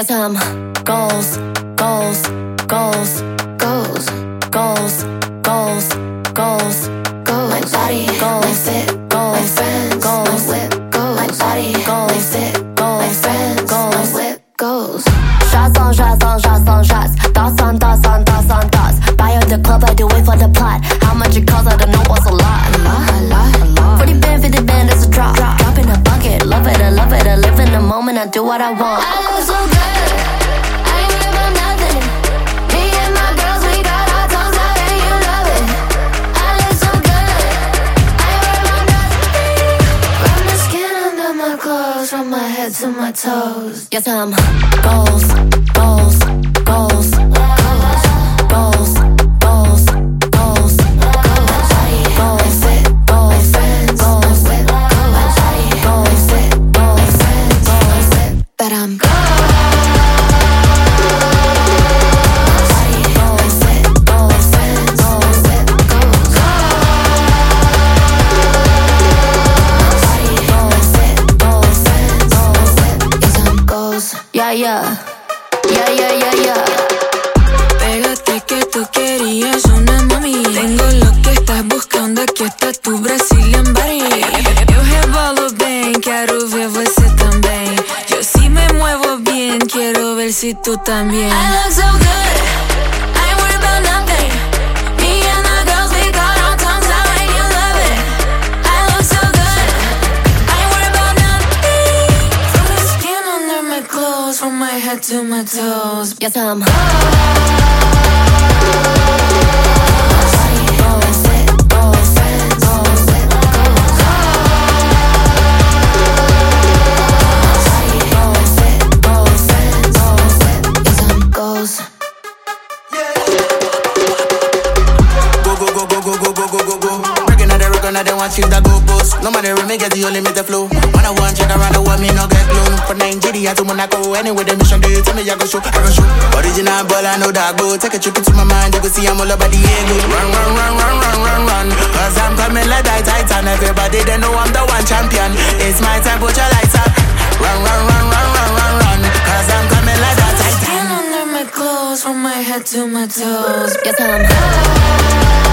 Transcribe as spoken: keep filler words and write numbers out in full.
Yes, I'm goals, goals, goals, goals, goals, goals, goals, goals. My body, goals, my fit, goals, my friends, goals, my whip, goals, my body, goals, my fit, goals, my friends, goals, my whip, goals. Shots on shots on shots on shots. Thoughts on thoughts on thoughts on thoughts. Buy up the club, I do it for the plot. How much it costs, I don't know what's a lot. A lot, a lot, a lot. forty band, fifty band, it's a drop. drop. Drop in a bucket, love it, I love it. I live in the moment, I do what I want. I look so good. From my head to my toes. Yes, I'm goals, goals, goals, goals, goals, goals, goals, goals, fit, goals, friends, goals, whip, goals, goals, fit, goals, friends, goals, whip. But I'm goals, fit, goals, friends, goals, whip, goals, yeah, yeah, yeah, yeah, yeah, yeah. Pégate que tú querías una mami. Tengo lo que estás buscando, aqui está tu Brazilian body. Eu rebolo bem, quero ver você também. Eu sí me muevo bien, quiero ver si tú también. I look so good, I ain't worried about nothing. Me and the girls, we got our tongues out and you love it. I look so good, I ain't worried about nothing. From the skin under my clothes, from my head to my toes. Yes, I'm they want you that go post. No matter if me get the only me the flow. When I want check around the world, me no get blown. From Nigeria to Monaco, anywhere the mission they tell me I go show, I go show. Original ball, I know that go. Take a trip into my mind, you go see I'm all about the ego. Run, run, run, run, run, run, run. Cause I'm coming like that Titan. Everybody they know I'm the one champion. It's my time, put your lights up. Run, run, run, run, run, run, run. Cause I'm coming like that Titan. Skin under my clothes, from my head to my toes. Yes, I'm